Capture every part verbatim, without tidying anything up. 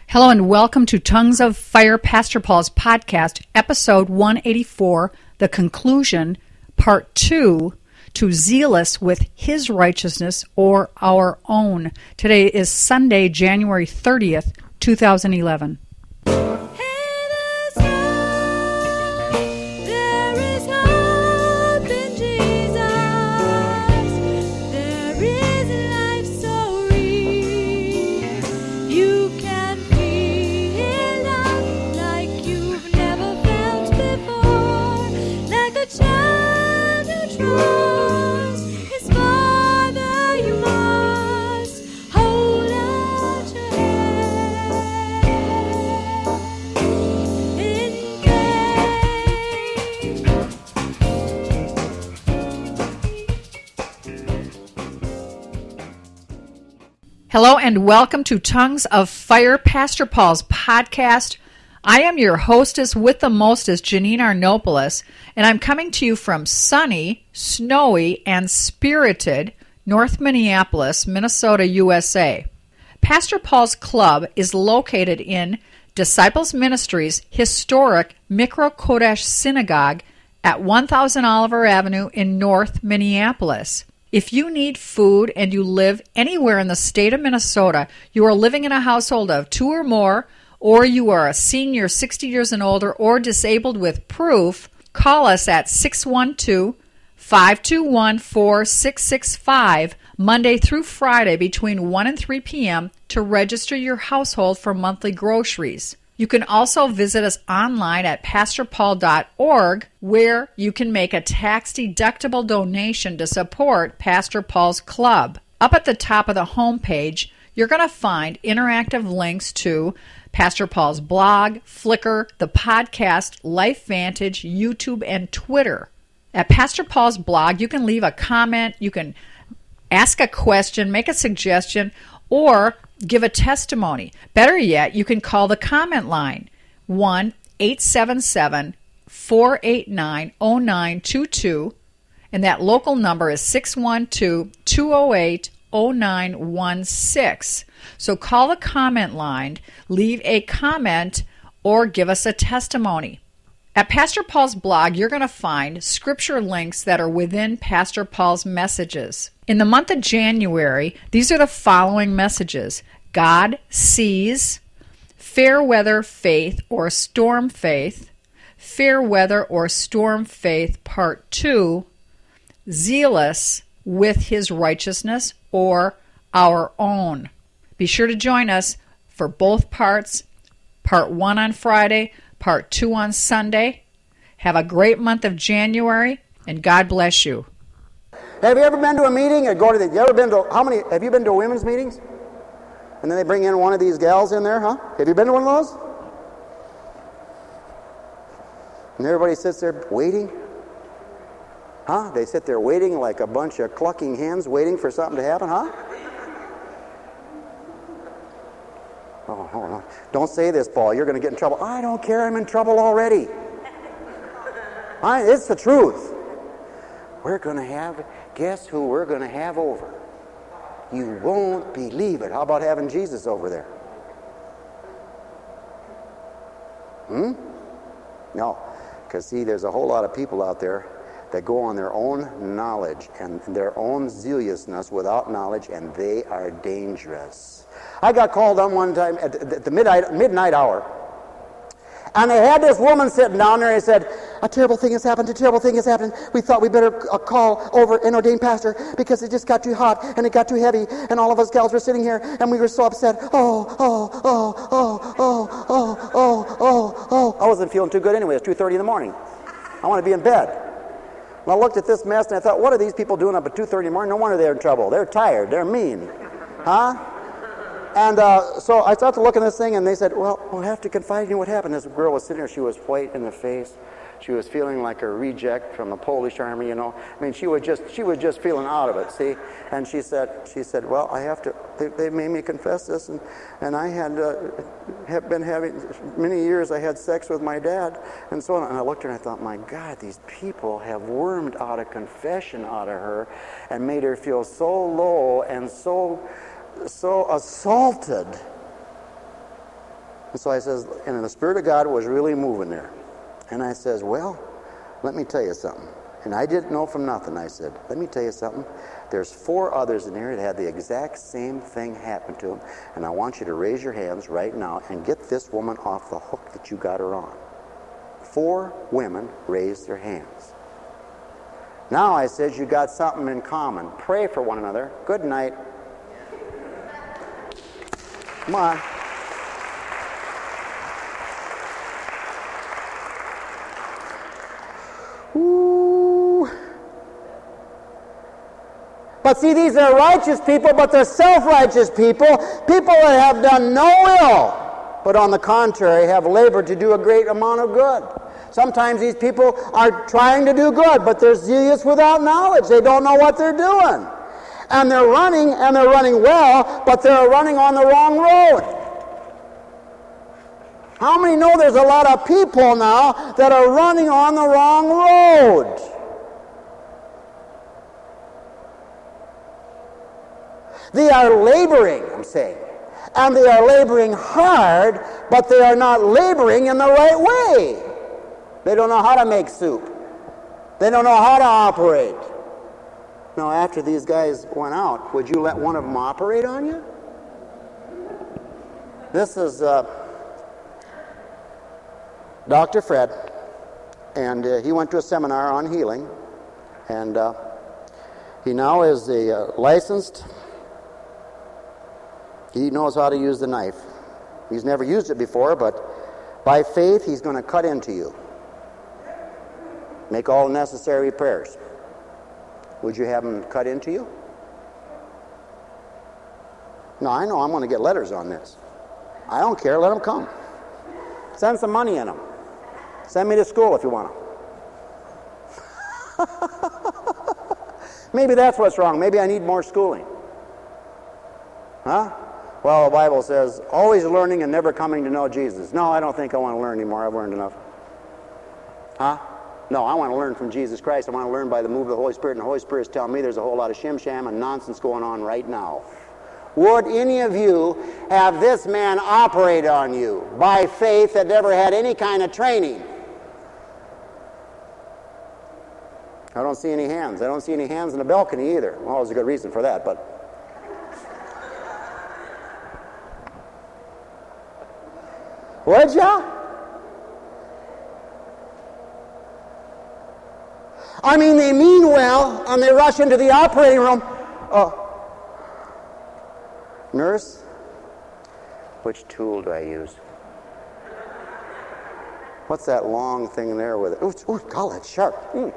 Hello and welcome to Tongues of Fire, Pastor Paul's podcast, episode one eighty-four, the conclusion, part two, to zealous with his righteousness or our own. Today is Sunday, January thirtieth, two thousand eleven. Hello and welcome to Tongues of Fire, Pastor Paul's podcast. I am your hostess with the mostest, Janine Arnopoulos, and I'm coming to you from sunny, snowy, and spirited North Minneapolis, Minnesota, U S A. Pastor Paul's Club is located in Disciples Ministries' historic Mikro Kodesh Synagogue at one thousand Oliver Avenue in North Minneapolis. If you need food and you live anywhere in the state of Minnesota, you are living in a household of two or more, or you are a senior sixty years and older or disabled with proof, call us at six one two, five two one, four six six five Monday through Friday between one and three p.m. to register your household for monthly groceries. You can also visit us online at pastor paul dot org, where you can make a tax-deductible donation to support Pastor Paul's Club. Up at the top of the homepage, you're going to find interactive links to Pastor Paul's blog, Flickr, the podcast, LifeVantage, YouTube, and Twitter. At Pastor Paul's blog, you can leave a comment, you can ask a question, make a suggestion, or give a testimony. Better yet, you can call the comment line, one eight seven seven, four eight nine, zero nine two two, and that local number is six one two, two zero eight, zero nine one six. So call the comment line, leave a comment, or give us a testimony. At Pastor Paul's blog, you're going to find scripture links that are within Pastor Paul's messages. In the month of January, these are the following messages: God sees, fair weather faith or storm faith, fair weather or storm faith part two, zealous with his righteousness or our own. Be sure to join us for both parts, part one on Friday, part two on Sunday. Have a great month of January, and God bless you. Have you ever been to a meeting or go to the, you ever been to, how many, have you been to women's meetings? And then they bring in one of these gals in there, huh? Have you been to one of those? And everybody sits there waiting? Huh? They sit there waiting like a bunch of clucking hens waiting for something to happen, huh? Oh, hold on. Don't say this, Paul. You're going to get in trouble. I don't care. I'm in trouble already. I, it's the truth. We're going to have, guess who we're going to have over? You won't believe it. How about having Jesus over there? Hmm? No. Because, see, there's a whole lot of people out there that go on their own knowledge and their own zealousness without knowledge, and they are dangerous. I got called on one time at the midnight, midnight hour, and they had this woman sitting down there, and he said, a terrible thing has happened, a terrible thing has happened. We thought we better uh, call over an ordained pastor because it just got too hot and it got too heavy, and all of us gals were sitting here, and we were so upset. Oh, oh, oh, oh, oh, oh, oh, oh, oh. I wasn't feeling too good anyway. It's two thirty in the morning. I want to be in bed. And I looked at this mess, and I thought, what are these people doing up at two thirty in the morning? No wonder they're in trouble. They're tired. They're mean. Huh? And uh, so I started to look at this thing, and they said, well, we'll have to confide in you what happened. This girl was sitting there. She was white in the face. She was feeling like a reject from the Polish army, you know. I mean, she was just she was just feeling out of it, see. And she said, she said, well, I have to. They, they made me confess this, and and I had uh, have been having many years. I had sex with my dad, and so on. And I looked at her and I thought, my God, these people have wormed out a confession out of her, and made her feel so low and so so assaulted. And so I says, and the Spirit of God was really moving there. And I says, well, let me tell you something. And I didn't know from nothing. I said, let me tell you something. There's four others in here that had the exact same thing happen to them. And I want you to raise your hands right now and get this woman off the hook that you got her on. Four women raised their hands. Now I said, you got something in common. Pray for one another. Good night. Come on. Ooh. But see, these are righteous people, but they're self-righteous people, people that have done no ill, but on the contrary, have labored to do a great amount of good. Sometimes these people are trying to do good, but they're zealous without knowledge. They don't know what they're doing. And they're running, and they're running well, but they're running on the wrong road. How many know there's a lot of people now that are running on the wrong road? They are laboring, I'm saying. And they are laboring hard, but they are not laboring in the right way. They don't know how to make soup. They don't know how to operate. Now, after these guys went out, would you let one of them operate on you? This is uh, Doctor Fred, and uh, he went to a seminar on healing, and uh, he now is a uh, licensed. He knows how to use the knife. He's never used it before, but by faith, he's going to cut into you. Make all necessary repairs. Would you have him cut into you? No, I know I'm going to get letters on this. I don't care. Let him come. Send some money in him. Send me to school if you want to. Maybe that's what's wrong. Maybe I need more schooling. Huh? Well, the Bible says, always learning and never coming to know Jesus. No, I don't think I want to learn anymore. I've learned enough. Huh? No, I want to learn from Jesus Christ. I want to learn by the move of the Holy Spirit, and the Holy Spirit is telling me there's a whole lot of shim-sham and nonsense going on right now. Would any of you have this man operate on you by faith that never had any kind of training? I don't see any hands. I don't see any hands in the balcony either. Well, there's a good reason for that, but... Would ya? I mean, they mean well, and they rush into the operating room. Oh, nurse, which tool do I use? What's that long thing there with it? Oh, oh God, that's sharp. Mm.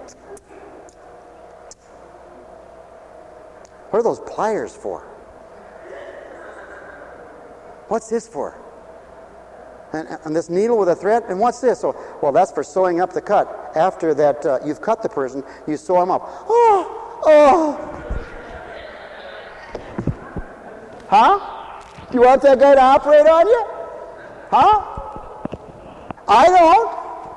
What are those pliers for? What's this for? And, and this needle with a thread, and what's this? Oh, well, that's for sewing up the cut. After that, uh, you've cut the person, you sew them up. Oh, oh. Huh? Do you want that guy to operate on you? Huh? I don't.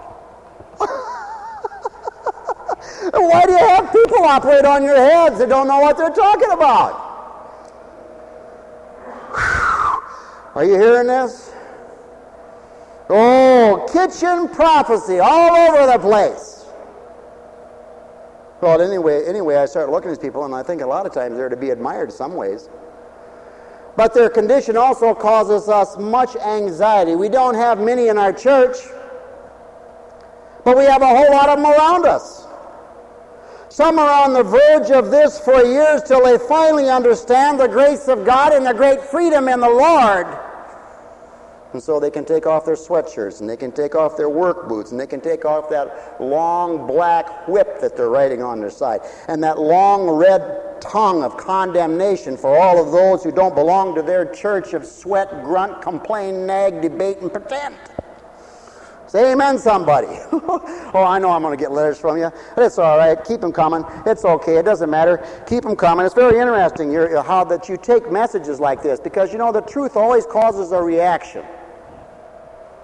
Why do you have people operate on your heads that don't know what they're talking about? Are you hearing this? Oh, kitchen prophecy all over the place. Well, anyway, anyway, I started looking at these people, and I think a lot of times they're to be admired some ways. But their condition also causes us much anxiety. We don't have many in our church, but we have a whole lot of them around us. Some are on the verge of this for years till they finally understand the grace of God and the great freedom in the Lord. And so they can take off their sweatshirts, and they can take off their work boots, and they can take off that long black whip that they're riding on their side, and that long red tongue of condemnation for all of those who don't belong to their church of sweat, grunt, complain, nag, debate, and pretend. Say amen, somebody. Oh, I know I'm going to get letters from you. But it's all right. Keep them coming. It's okay. It doesn't matter. Keep them coming. It's very interesting you're, how that you take messages like this, because, you know, the truth always causes a reaction.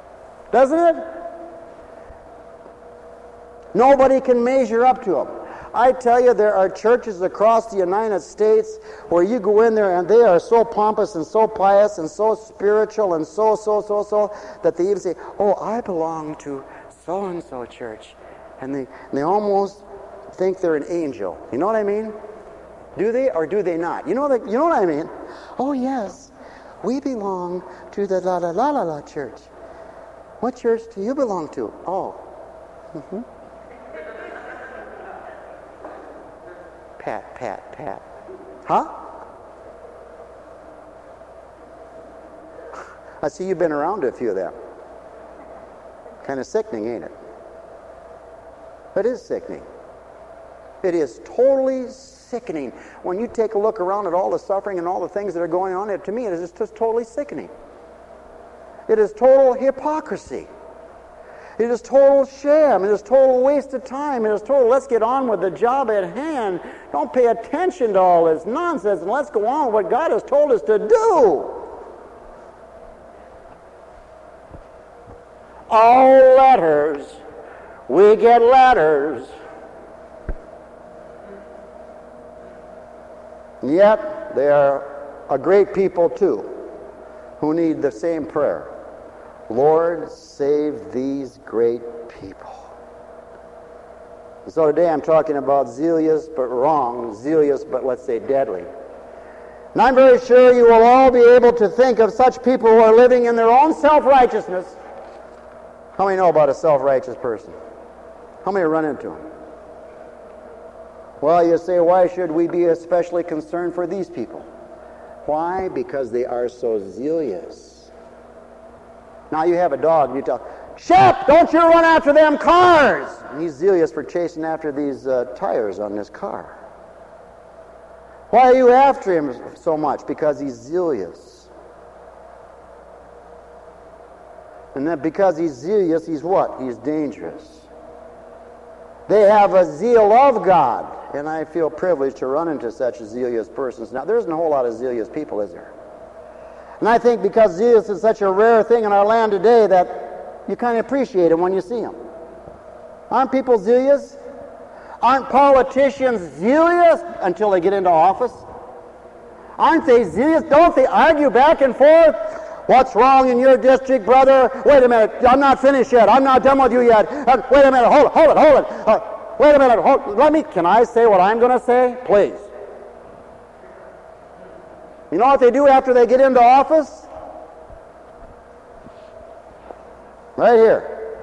Doesn't it? Nobody can measure up to them. I tell you, there are churches across the United States where you go in there and they are so pompous and so pious and so spiritual and so, so, so, so, that they even say, oh, I belong to so-and-so church. And they, and they almost think they're an angel. You know what I mean? Do they or do they not? You know, the, you know what I mean? Oh, yes, we belong to the la-la-la-la-la church. What church do you belong to? Oh. Mm-hmm. Pat, pat, pat. Huh? I see you've been around a few of them. Kind of sickening, ain't it? It is sickening. It is totally sickening. When you take a look around at all the suffering and all the things that are going on, it, to me it is just, just totally sickening. It is total hypocrisy. It is total sham. It is total waste of time. It is total, let's get on with the job at hand. Don't pay attention to all this nonsense and let's go on with what God has told us to do. All letters. We get letters. And yet, they are a great people too, who need the same prayer. Lord, save these great people. And so today I'm talking about zealous but wrong, zealous but let's say deadly. And I'm very sure you will all be able to think of such people who are living in their own self-righteousness. How many know about a self-righteous person? How many run into them? Well, you say, why should we be especially concerned for these people? Why? Because they are so zealous. Now you have a dog and you tell, Shep, don't you run after them cars! And he's zealous for chasing after these uh, tires on this car. Why are you after him so much? Because he's zealous. And then because he's zealous, he's what? He's dangerous. They have a zeal of God. And I feel privileged to run into such zealous persons. Now, there isn't a whole lot of zealous people, is there? And I think because zealous is such a rare thing in our land today that you kind of appreciate them when you see them. Aren't people zealous? Aren't politicians zealous until they get into office? Aren't they zealous? Don't they argue back and forth? What's wrong in your district, brother? Wait a minute, I'm not finished yet. I'm not done with you yet. Uh, wait a minute, hold it, hold it, hold it. Uh, wait a minute, hold, let me, can I say what I'm going to say? Please. You know what they do after they get into office? Right here.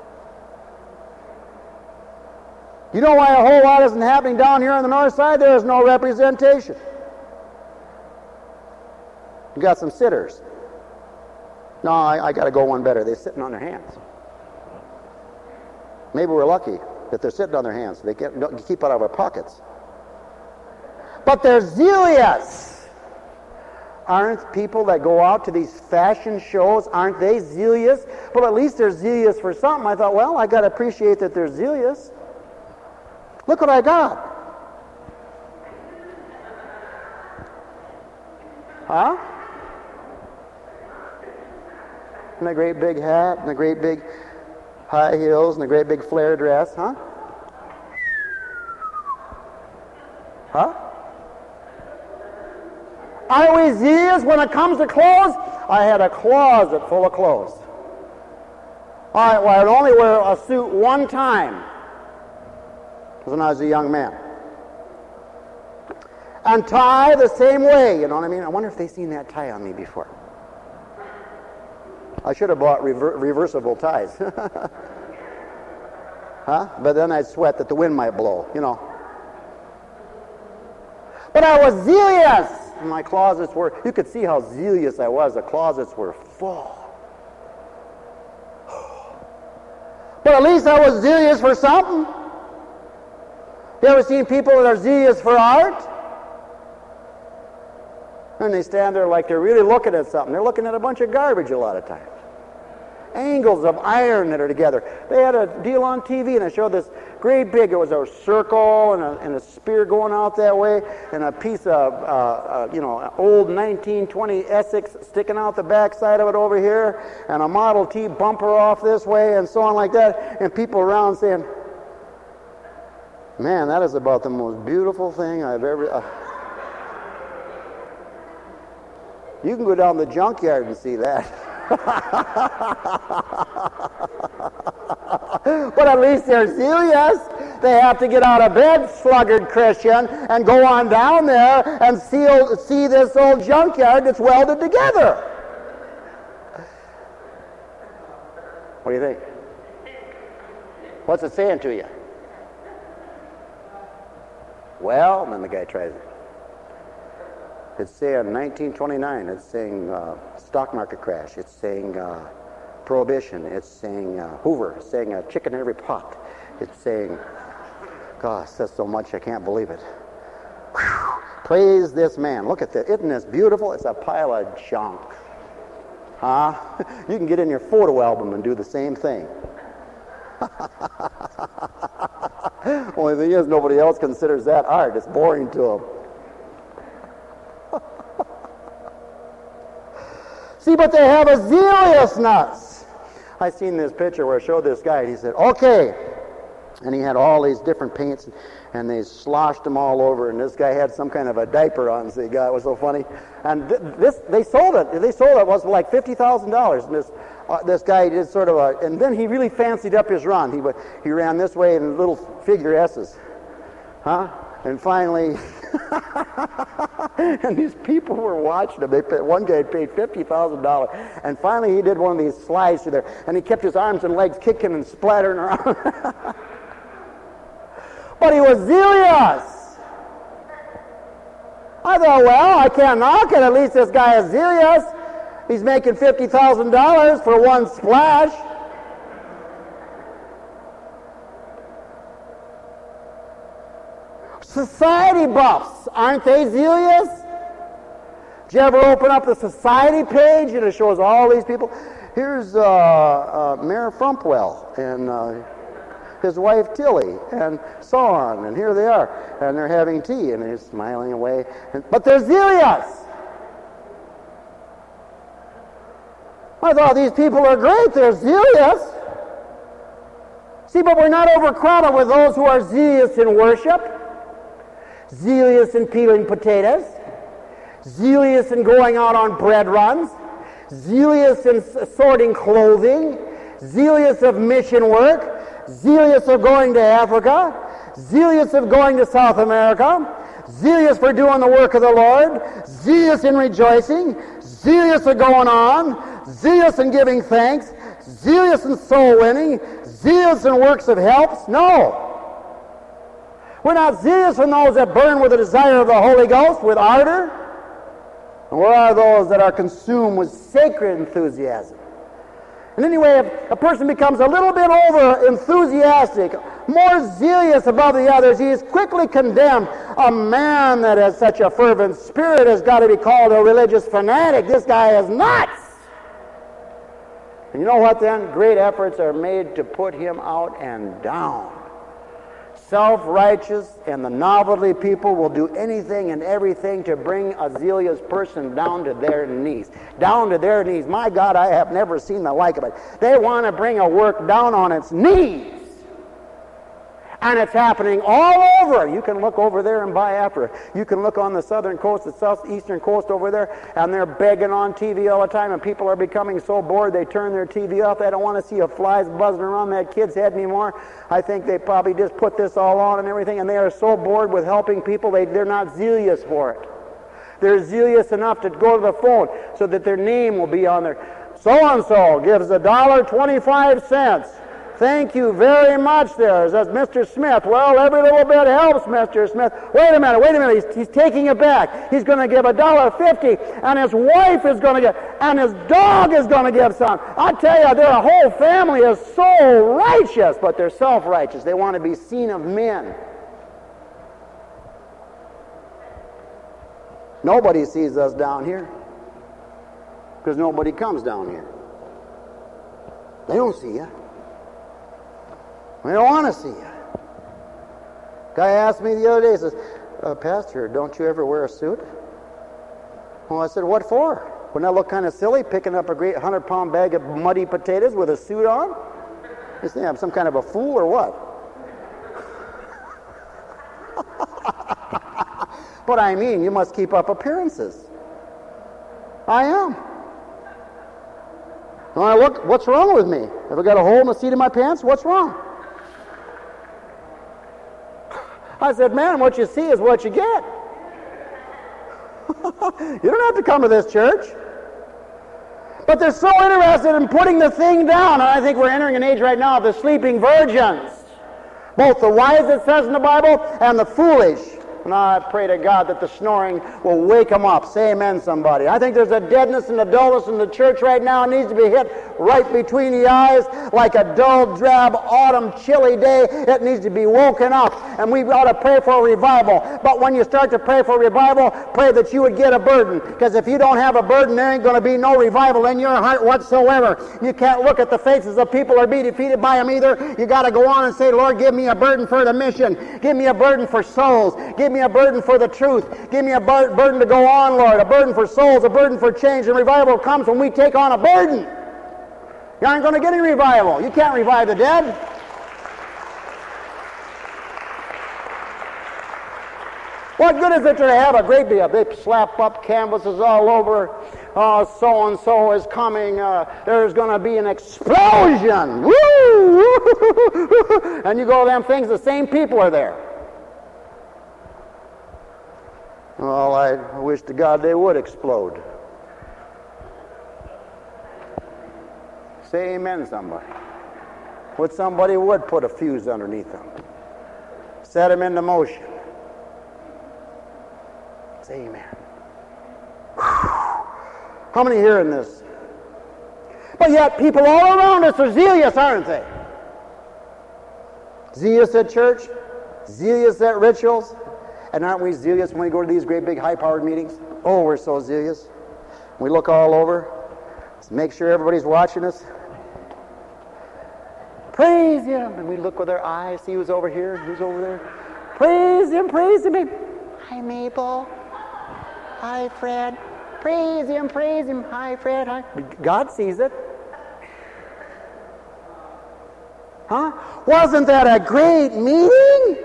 You know why a whole lot isn't happening down here on the north side? There is no representation. You got some sitters. No, I, I got to go one better. They're sitting on their hands. Maybe we're lucky that they're sitting on their hands. They get, don't keep out of our pockets. But they're zealous. Aren't people that go out to these fashion shows, aren't they zealous? Well, at least they're zealous for something. I thought, well, I got to appreciate that they're zealous. Look what I got. Huh? And a great big hat, and a great big high heels, and a great big flare dress, huh? Huh? Are we zealous when it comes to clothes? I had a closet full of clothes. All right, well, I'd only wear a suit one time when I was a young man. And tie the same way, you know what I mean? I wonder if they've seen that tie on me before. I should have bought rever- reversible ties. Huh? But then I'd sweat that the wind might blow, you know. But I was zealous. And my closets were, you could see how zealous I was. The closets were full. But at least I was zealous for something. You ever seen people that are zealous for art? And they stand there like they're really looking at something. They're looking at a bunch of garbage a lot of times. Angles of iron that are together. They had a deal on T V and it showed this great big, it was a circle and a, and a spear going out that way and a piece of, uh, uh, you know, old nineteen twenty Essex sticking out the backside of it over here and a Model T bumper off this way and so on like that. And people around saying, Man, that is about the most beautiful thing I've ever... Uh, you can go down the junkyard and see that. But at least they're serious. They have to get out of bed, sluggard Christian, and go on down there and see, see this old junkyard that's welded together. What do you think? What's it saying to you? Well, and then the guy tries it. It's saying nineteen twenty-nine. It's saying uh, stock market crash. It's saying uh, prohibition. It's saying uh, Hoover. It's saying a chicken in every pot. It's saying, gosh, that's so much I can't believe it. Whew. Praise this man. Look at this. Isn't this beautiful? It's a pile of junk. Huh? You can get in your photo album and do the same thing. Only thing is, nobody else considers that art. It's boring to them. See, but they have a zealousness. I seen this picture where it showed this guy, and he said, okay. And he had all these different paints, and they sloshed them all over, and this guy had some kind of a diaper on, so the guy was so funny. And th- this, they sold it. They sold it. It was like fifty thousand dollars. And this, uh, this guy did sort of a, and then he really fancied up his run. He, he ran this way in little figure S's. Huh? And finally, and these people were watching him. They paid, one guy paid fifty thousand dollars. And finally he did one of these slides through there, and he kept his arms and legs kicking and splattering around. But he was zealous. I thought, well, I can't knock it. At least this guy is zealous. He's making fifty thousand dollars for one splash. Society buffs, aren't they zealous? Did you ever open up the society page and it shows all these people? Here's uh, uh, Mayor Frumpwell and uh, his wife Tilly, and so on, and here they are, and they're having tea, and they're smiling away, and, but they're zealous. I thought these people are great, they're zealous. See, but we're not overcrowded with those who are zealous in worship, zealous in peeling potatoes, zealous in going out on bread runs, zealous in sorting clothing, zealous of mission work, zealous of going to Africa, zealous of going to South America, zealous for doing the work of the Lord, zealous in rejoicing, zealous of going on, zealous in giving thanks, zealous in soul winning, zealous in works of helps. No. We're not zealous in those that burn with the desire of the Holy Ghost, with ardor. And where are those that are consumed with sacred enthusiasm? And anyway, if a person becomes a little bit over enthusiastic, more zealous above the others, he is quickly condemned. A man that has such a fervent spirit has got to be called a religious fanatic. This guy is nuts. And you know what then? Great efforts are made to put him out and down. Self-righteous and the novelty people will do anything and everything to bring a zealous person down to their knees. Down to their knees. My God, I have never seen the like of it. They want to bring a work down on its knees. And it's happening all over. You can look over there in Biafra. You can look on the southern coast, the southeastern coast over there, and they're begging on T V all the time, and people are becoming so bored they turn their T V off. They don't want to see a flies buzzing around that kid's head anymore. I think they probably just put this all on and everything, and they are so bored with helping people, they, they're not zealous for it. They're zealous enough to go to the phone so that their name will be on there. So-and-so gives a dollar twenty-five cents. Thank you very much there. Says Mister Smith. Well, every little bit helps, Mister Smith. Wait a minute, wait a minute. He's, he's taking it back. He's going to give a dollar fifty, and his wife is going to give, and his dog is going to give some. I tell you, their whole family is so righteous, but they're self-righteous. They want to be seen of men. Nobody sees us down here because nobody comes down here. They don't see you. They don't want to see you. Guy asked me the other day, he says, uh, Pastor, don't you ever wear a suit? Well, I said, what for? Wouldn't that look kind of silly, picking up a great hundred-pound bag of muddy potatoes with a suit on? He said, I'm some kind of a fool or what? But I mean, you must keep up appearances. I am. When I look, what's wrong with me? Have I got a hole in the seat of my pants? What's wrong? I said, man, what you see is what you get. You don't have to come to this church. But they're so interested in putting the thing down. And I think we're entering an age right now of the sleeping virgins. Both the wise, it says in the Bible, and the foolish. And I pray to God that the snoring will wake them up. Say amen, somebody. I think there's a deadness and a dullness in the church right now. It needs to be hit right between the eyes like a dull, drab, autumn, chilly day. It needs to be woken up. And we ought to pray for a revival. But when you start to pray for revival, pray that you would get a burden. Because if you don't have a burden, there ain't going to be no revival in your heart whatsoever. You can't look at the faces of people or be defeated by them either. You got to go on and say, Lord, give me a burden for the mission. Give me a burden for souls. Give me a burden for the truth. Give me a bur- burden to go on, Lord. A burden for souls, a burden for change. And revival comes when we take on a burden. You aren't going to get any revival. You can't revive the dead. What good is it to have a great big, they slap up canvases all over, uh, so-and-so is coming, uh, there's going to be an explosion. Woo! And you go to them things, the same people are there. Well, I wish to God they would explode. Say amen, somebody. Would somebody would put a fuse underneath them. Set them into motion. Say amen. How many here in this? But yet people all around us are zealous, aren't they? Zealous at church, zealous at rituals. And aren't we zealous when we go to these great big high-powered meetings? Oh, we're so zealous. We look all over, make sure everybody's watching us. Praise Him. And we look with our eyes, see who's over here, who's over there. Praise Him, praise Him. Hi, Mabel. Hi, Fred. Praise Him, praise Him. Hi, Fred. Hi. God sees it. Huh? Wasn't that a great meeting?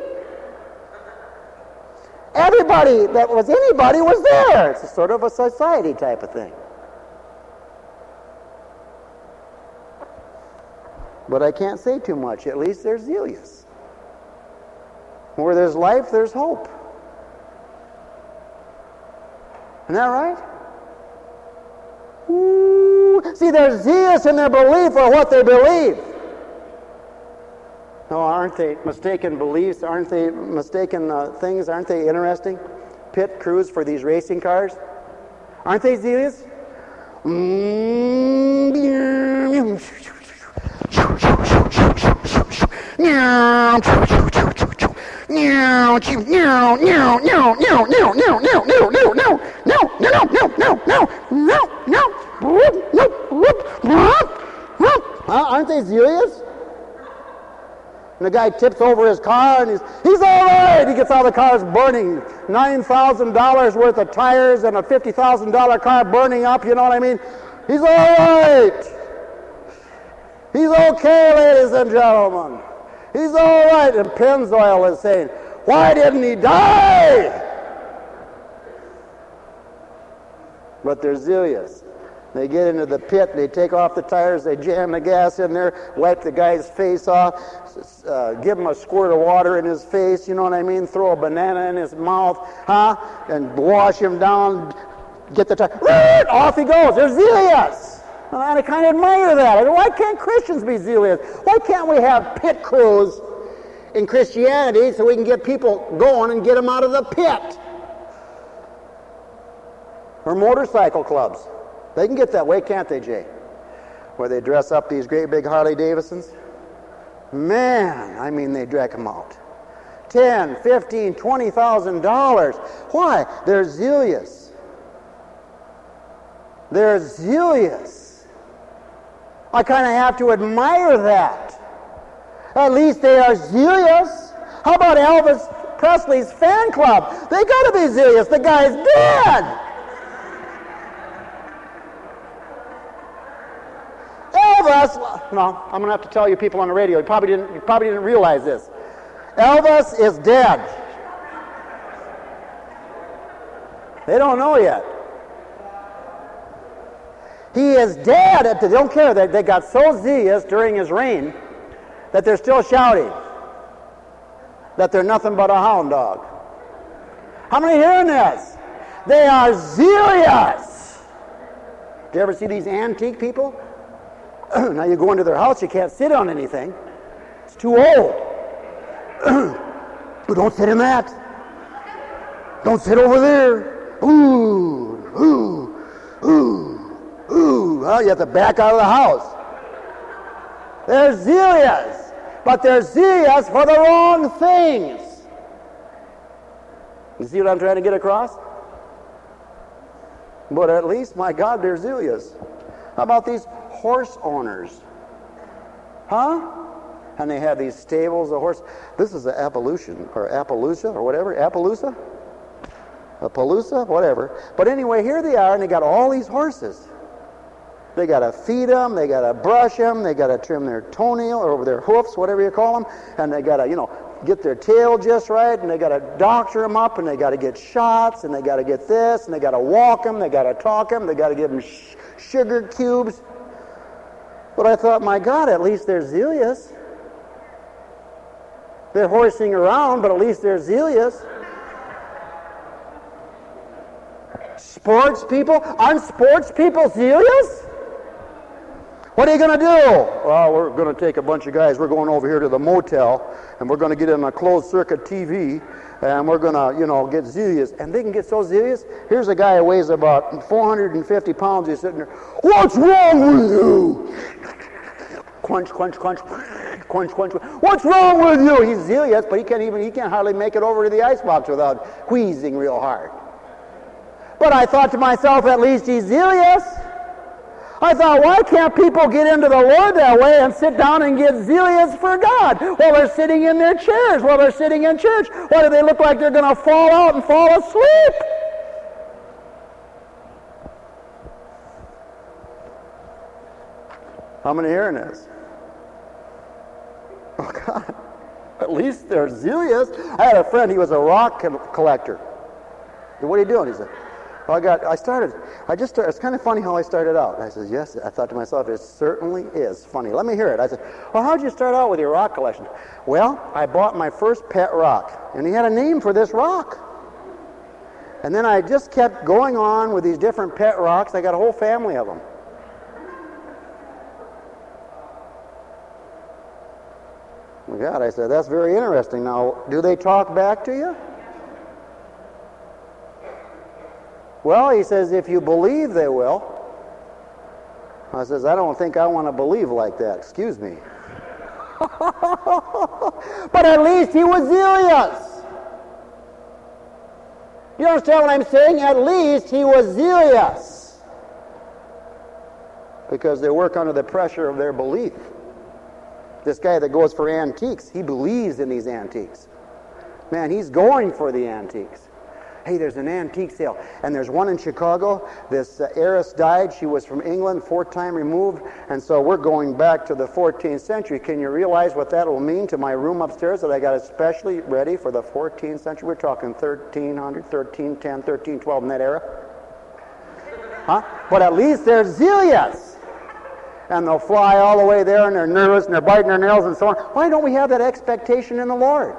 Everybody that was anybody was there. It's a sort of a society type of thing. But I can't say too much. At least they're zealous. Where there's life, there's hope. Isn't that right? Ooh. See, they're zealous in their belief or what they believe. No, aren't they mistaken beliefs? Aren't they mistaken uh, things? Aren't they interesting? Pit crews for these racing cars. Aren't they zealous? Aren't they zealous? And the guy tips over his car and he's, he's all right. He gets out of the car, it's burning. nine thousand dollars worth of tires and a fifty thousand dollars car burning up, you know what I mean? He's all right. He's okay, ladies and gentlemen. He's all right. And Pennzoil is saying, why didn't he die? But they're zealous. They get into the pit, they take off the tires, they jam the gas in there, wipe the guy's face off, uh, give him a squirt of water in his face, you know what I mean? Throw a banana in his mouth, huh? And wash him down, get the tire, off he goes. They're zealous. And I kind of admire that. I go, why can't Christians be zealous? Why can't we have pit crews in Christianity so we can get people going and get them out of the pit? Or motorcycle clubs. They can get that way, can't they, Jay? Where they dress up these great big Harley Davidsons. Man, I mean, they drag them out. Ten, fifteen, twenty thousand dollars. Why? They're zealous. They're zealous. I kind of have to admire that. At least they are zealous. How about Elvis Presley's fan club? They got to be zealous. The guy's dead. Elvis, no, I'm going to have to tell you people on the radio, you probably didn't, you probably didn't realize this. Elvis is dead. They don't know yet. He is dead. They don't care. They, they got so zealous during his reign that they're still shouting that they're nothing but a hound dog. How many hearing this? They are zealous. Do you ever see these antique people? Now you go into their house, you can't sit on anything. It's too old. But don't sit in that. Don't sit over there. Ooh, ooh, ooh, ooh. Well, you have to back out of the house. They're zealous, but they're zealous for the wrong things. You see what I'm trying to get across? But at least, my God, they're zealous. How about these horse owners? Huh? And they have these stables of horse. This is an Appalachian, or Appaloosa, or whatever. Appaloosa? Appaloosa? Whatever. But anyway, here they are, and they got all these horses. They got to feed them, they got to brush them, they got to trim their toenail, or their hoofs, whatever you call them, and they got to, you know, get their tail just right, and they got to doctor them up, and they got to get shots, and they got to get this, and they got to walk them, they got to talk them, they got to give them sh- sugar cubes. But I thought, my God, at least they're zealous. They're horsing around, but at least they're zealous. Sports people? Aren't sports people zealous? What are you going to do? Well, we're going to take a bunch of guys. We're going over here to the motel, and we're going to get in a closed-circuit T V, and we're going to, you know, get zealous. And they can get so zealous. Here's a guy who weighs about four hundred fifty pounds. He's sitting there. What's wrong with you? Crunch, crunch, crunch, crunch, crunch. What's wrong with you? He's zealous, but he can't even, he can't hardly make it over to the icebox without wheezing real hard. But I thought to myself, at least he's zealous. I thought, why can't people get into the Lord that way and sit down and get zealous for God while they're sitting in their chairs, while they're sitting in church? Why do they look like they're going to fall out and fall asleep? How many hearing this? Oh, God. At least they're zealous. I had a friend, he was a rock collector. What are you doing? He said, well, I got, I started, I just started, it's kind of funny how I started out. I said, yes, I thought to myself, it certainly is funny. Let me hear it. I said, well, how'd you start out with your rock collection? Well, I bought my first pet rock, and he had a name for this rock. And then I just kept going on with these different pet rocks. I got a whole family of them. Oh, God, I said, that's very interesting. Now, do they talk back to you? Well, he says, if you believe, they will. I says, I don't think I want to believe like that. Excuse me. But at least he was zealous. You understand what I'm saying? At least he was zealous. Because they work under the pressure of their belief. This guy that goes for antiques, he believes in these antiques. Man, he's going for the antiques. Hey, there's an antique sale, and there's one in Chicago. This uh, heiress died. She was from England, fourth time removed, and so we're going back to the fourteenth century. Can you realize what that will mean to my room upstairs that I got especially ready for the fourteenth century? We're talking thirteen hundred, thirteen ten, thirteen twelve in that era. Huh? But at least they're zealous. And they'll fly all the way there, and they're nervous, and they're biting their nails and so on. Why don't we have that expectation in the Lord?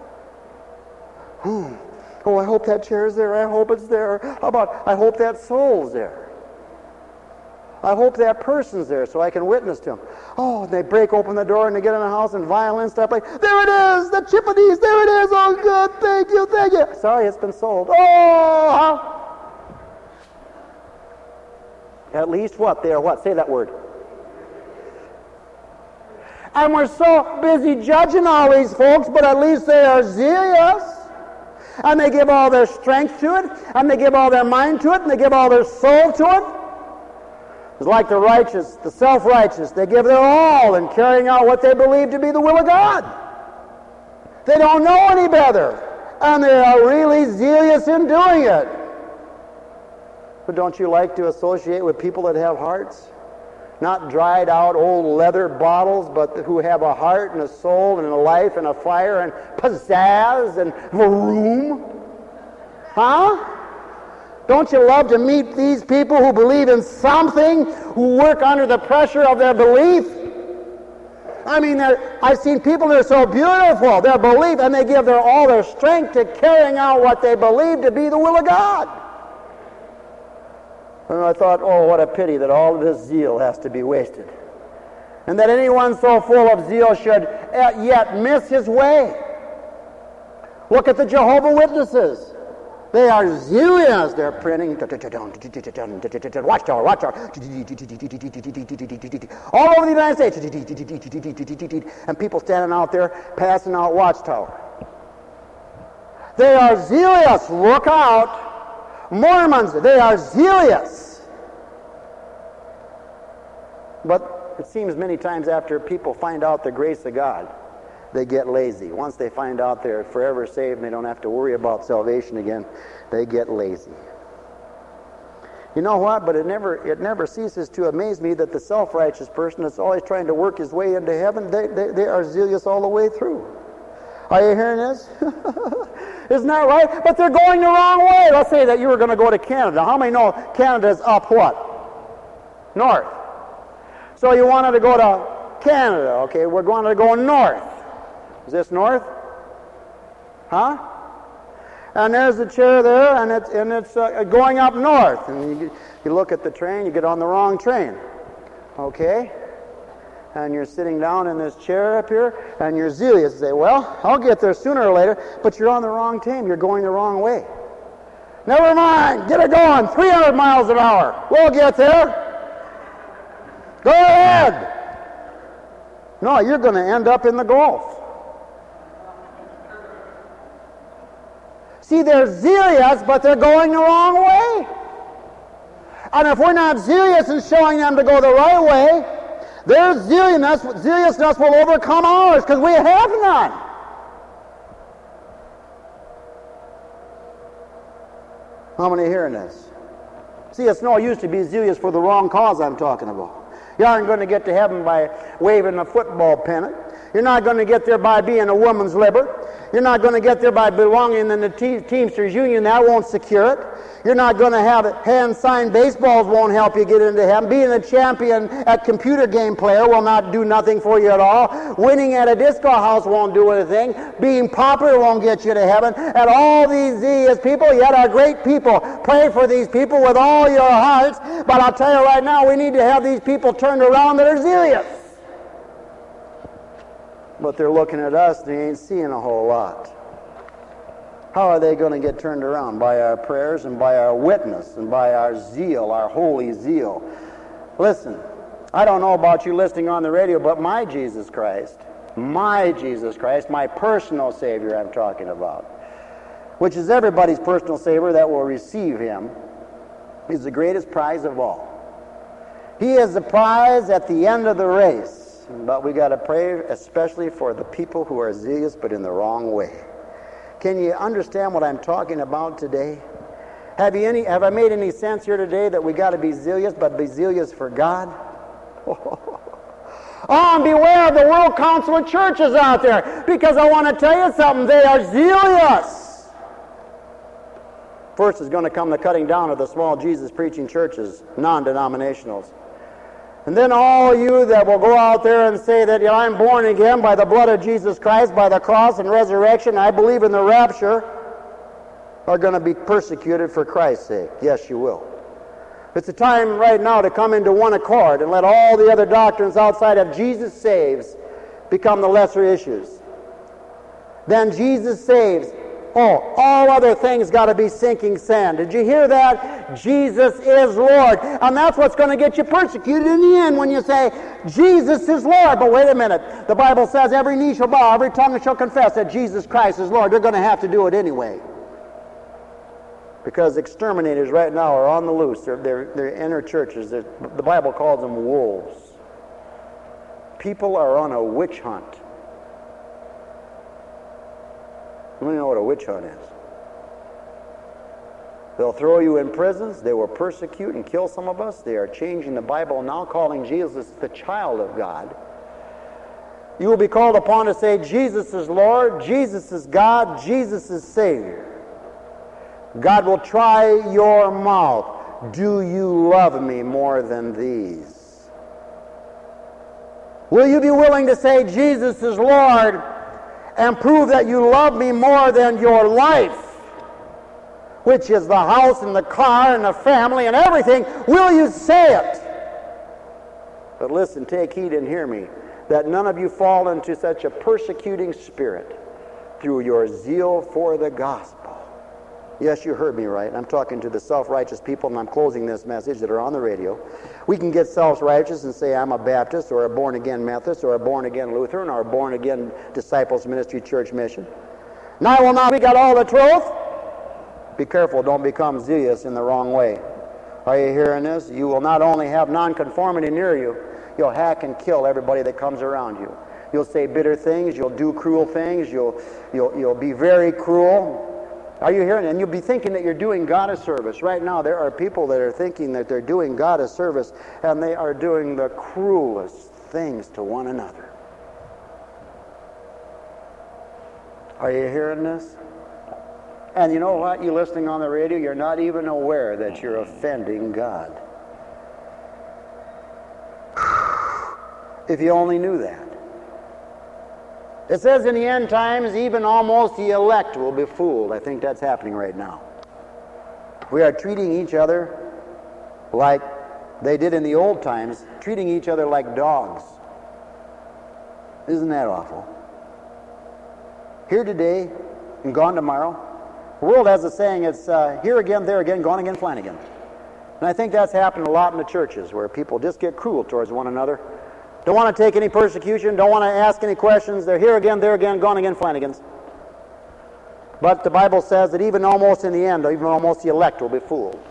Hmm. Oh, I hope that chair's there. I hope it's there. How about, I hope that soul's there. I hope that person's there so I can witness to him. Oh, and they break open the door and they get in the house and violin stuff like, there it is, the chippities, there it is. Oh, good, thank you, thank you. Sorry, it's been sold. Oh, at least what? They are what? Say that word. And we're so busy judging all these folks, but at least they are zealous. And they give all their strength to it, and they give all their mind to it, and they give all their soul to it. It's like the righteous, the self-righteous. They give their all in carrying out what they believe to be the will of God. They don't know any better, and they are really zealous in doing it. But don't you like to associate with people that have hearts? Not dried out old leather bottles, but who have a heart and a soul and a life and a fire and pizzazz and vroom. Huh? Don't you love to meet these people who believe in something, who work under the pressure of their belief? I mean, I've seen people that are so beautiful, their belief, and they give their all their strength to carrying out what they believe to be the will of God. And I thought, oh, what a pity that all of this zeal has to be wasted. And that anyone so full of zeal should yet miss his way. Look at the Jehovah's Witnesses. They are zealous. They're printing. Watchtower, Watchtower. All over the United States. And people standing out there passing out Watchtower. They are zealous. Look out. Mormons, they are zealous. But it seems many times after people find out the grace of God, they get lazy. Once they find out they're forever saved and they don't have to worry about salvation again, they get lazy. You know what? But it never it never ceases to amaze me that the self-righteous person that's always trying to work his way into heaven, they, they, they are zealous all the way through. Are you hearing this? Isn't that right? But they're going the wrong way. Let's say that you were going to go to Canada. How many know Canada's up what? North. So you wanted to go to Canada. Okay, we're going to go north. Is this north? Huh? And there's the chair there, and it's, and it's uh, going up north. And you, you look at the train, you get on the wrong train. Okay? And you're sitting down in this chair up here, and you're zealous. You say, well, I'll get there sooner or later, but you're on the wrong train. You're going the wrong way. Never mind. Get it going. three hundred miles an hour. We'll get there. Go ahead. No, you're going to end up in the Gulf. See, they're zealous, but they're going the wrong way. And if we're not zealous in showing them to go the right way, their zealousness, zealousness will overcome ours, because we have none. How many are hearing this? See, it's no use to be zealous for the wrong cause I'm talking about. You aren't going to get to heaven by waving a football pennant. You're not going to get there by being a woman's libber. You're not going to get there by belonging in the te- Teamsters Union. That won't secure it. You're not going to have it. Hand-signed baseballs won't help you get into heaven. Being a champion at computer game player will not do nothing for you at all. Winning at a disco house won't do anything. Being popular won't get you to heaven. And all these zealous people, yet are great people. Pray for these people with all your hearts. But I'll tell you right now, we need to have these people turned around that are zealous. But they're looking at us, they ain't seeing a whole lot. How are they going to get turned around? By our prayers and by our witness and by our zeal, our holy zeal. Listen, I don't know about you listening on the radio, but my Jesus Christ, my Jesus Christ, my personal Savior I'm talking about, which is everybody's personal Savior that will receive Him, is the greatest prize of all. He is the prize at the end of the race. But we got to pray especially for the people who are zealous but in the wrong way. Can you understand what I'm talking about today? Have you any? Have I made any sense here today that we got to be zealous, but be zealous for God? Oh, and beware of the World Council of Churches out there, because I want to tell you something. They are zealous. First is going to come the cutting down of the small Jesus preaching churches, non-denominationals. And then all you that will go out there and say that, you know, I'm born again by the blood of Jesus Christ, by the cross and resurrection, I believe in the rapture, are going to be persecuted for Christ's sake. Yes, you will. It's a time right now to come into one accord and let all the other doctrines outside of Jesus saves become the lesser issues. Then Jesus saves. Oh, all other things got to be sinking sand. Did you hear that? Jesus is Lord. And that's what's going to get you persecuted in the end when you say, Jesus is Lord. But wait a minute. The Bible says every knee shall bow, every tongue shall confess that Jesus Christ is Lord. They're going to have to do it anyway. Because exterminators right now are on the loose. They're, they're, they're inner churches. They're, the Bible calls them wolves. People are on a witch hunt. You don't know what a witch hunt is. They'll throw you in prisons. They will persecute and kill some of us. They are changing the Bible now, calling Jesus the child of God. You will be called upon to say, Jesus is Lord, Jesus is God, Jesus is Savior. God will try your mouth. Do you love me more than these? Will you be willing to say Jesus is Lord and prove that you love me more than your life, which is the house and the car and the family and everything? Will you say it? But listen, take heed and hear me, that none of you fall into such a persecuting spirit through your zeal for the gospel. Yes, you heard me right. I'm talking to the self-righteous people, and I'm closing this message that are on the radio. We can get self-righteous and say, I'm a Baptist, or a born-again Methodist, or a born-again Lutheran, or a born-again Disciples Ministry Church Mission. And I will not speak out all the truth. Be careful, don't become zealous in the wrong way. Are you hearing this? You will not only have nonconformity near you, you'll hack and kill everybody that comes around you. You'll say bitter things, you'll do cruel things, you'll, you'll, you'll be very cruel. Are you hearing it? And you'll be thinking that you're doing God a service. Right now, there are people that are thinking that they're doing God a service, and they are doing the cruelest things to one another. Are you hearing this? And you know what? You listening on the radio, you're not even aware that you're offending God. If you only knew that. It says in the end times, even almost the elect will be fooled. I think that's happening right now. We are treating each other like they did in the old times, treating each other like dogs. Isn't that awful? Here today and gone tomorrow. The world has a saying, it's uh, here again, there again, gone again, Flanagan. And I think that's happened a lot in the churches, where people just get cruel towards one another. Don't want to take any persecution, don't want to ask any questions. They're here again, there again, gone again, Flanagans. But the Bible says that even almost in the end, even almost the elect will be fooled.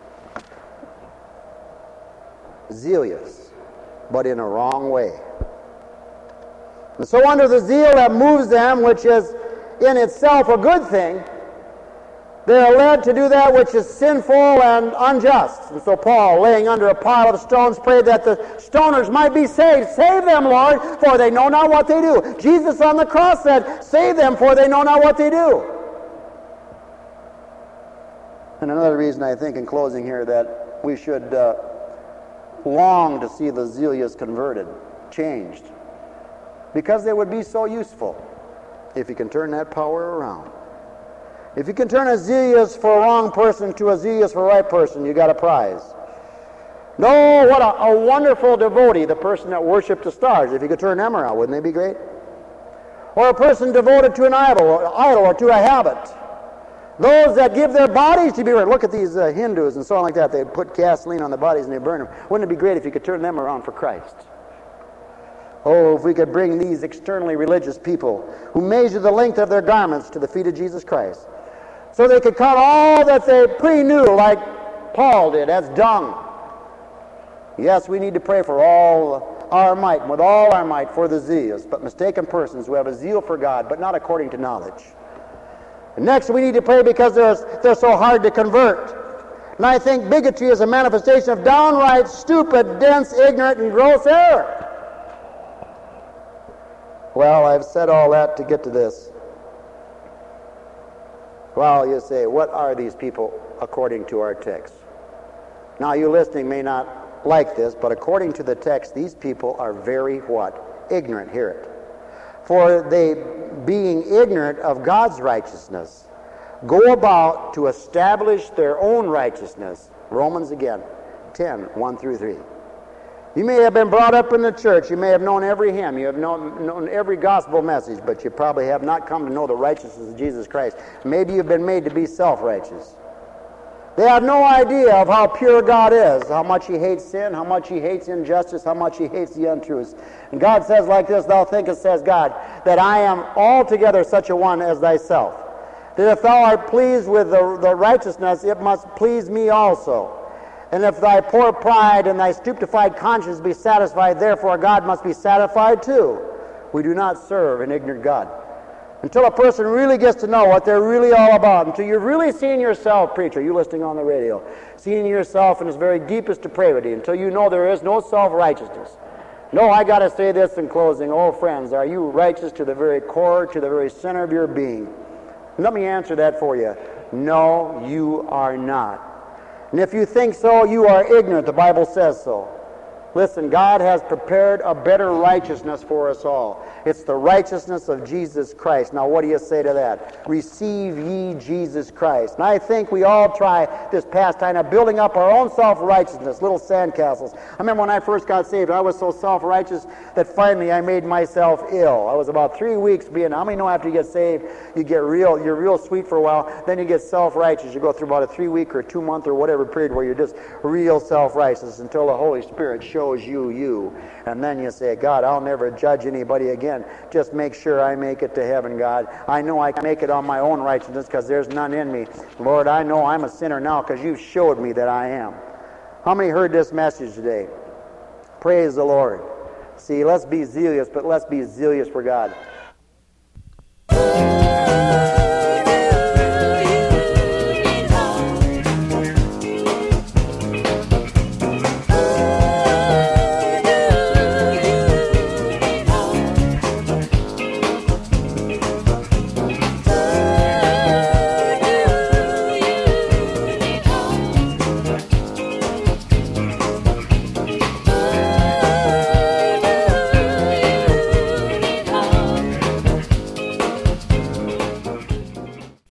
Zealous, but in a wrong way. And so under the zeal that moves them, which is in itself a good thing, they are led to do that which is sinful and unjust. And so Paul, laying under a pile of stones, prayed that the stoners might be saved. Save them, Lord, for they know not what they do. Jesus on the cross said, save them, for they know not what they do. And another reason, I think, in closing here, that we should uh, long to see the zealous converted, changed, because they would be so useful if you can turn that power around. If you can turn a zealous for a wrong person to a zealous for a right person, you got a prize. No, what a, a wonderful devotee, the person that worshipped the stars. If you could turn them around, wouldn't they be great? Or a person devoted to an idol or, idol or to a habit. Those that give their bodies to be burned. Look at these uh, Hindus and so on like that. They put gasoline on their bodies and they burn them. Wouldn't it be great if you could turn them around for Christ? Oh, if we could bring these externally religious people who measure the length of their garments to the feet of Jesus Christ, so they could cut all that they pre-knew, like Paul did, as dung. Yes, we need to pray for all our might, and with all our might, for the zealous, but mistaken persons who have a zeal for God, but not according to knowledge. And next, we need to pray because they're, they're so hard to convert. And I think bigotry is a manifestation of downright stupid, dense, ignorant, and gross error. Well, I've said all that to get to this. Well, you say, what are these people according to our text? Now, you listening may not like this, but according to the text, these people are very what? Ignorant. Hear it. For they, being ignorant of God's righteousness, go about to establish their own righteousness. Romans again, ten, one through three. You may have been brought up in the church. You may have known every hymn. You have known, known every gospel message, but you probably have not come to know the righteousness of Jesus Christ. Maybe you've been made to be self-righteous. They have no idea of how pure God is, how much He hates sin, how much He hates injustice, how much He hates the untruths. And God says like this, thou thinkest, says God, that I am altogether such a one as thyself. That if thou art pleased with the, the righteousness, it must please me also. And if thy poor pride and thy stupefied conscience be satisfied, therefore God must be satisfied too. We do not serve an ignorant God. Until a person really gets to know what they're really all about, until you've really seen yourself, preacher, you listening on the radio, seeing yourself in its very deepest depravity, until you know there is no self-righteousness. No, I got to say this in closing. Oh, friends, are you righteous to the very core, to the very center of your being? Let me answer that for you. No, you are not. And if you think so, you are ignorant. The Bible says so. Listen, God has prepared a better righteousness for us all. It's the righteousness of Jesus Christ. Now, what do you say to that? Receive ye Jesus Christ. And I think we all try this pastime of building up our own self-righteousness, little sandcastles. I remember when I first got saved, I was so self-righteous that finally I made myself ill. I was about three weeks being, how many know after you get saved, you get real, you're real sweet for a while, then you get self-righteous. You go through about a three-week or two-month or whatever period where you're just real self-righteous until the Holy Spirit shows you you, and then you say, God, I'll never judge anybody again. Just make sure I make it to heaven, God. I know I can make it on my own righteousness because there's none in me. Lord, I know I'm a sinner now because you've showed me that I am. How many heard this message today? Praise the Lord. See, let's be zealous, but let's be zealous for God.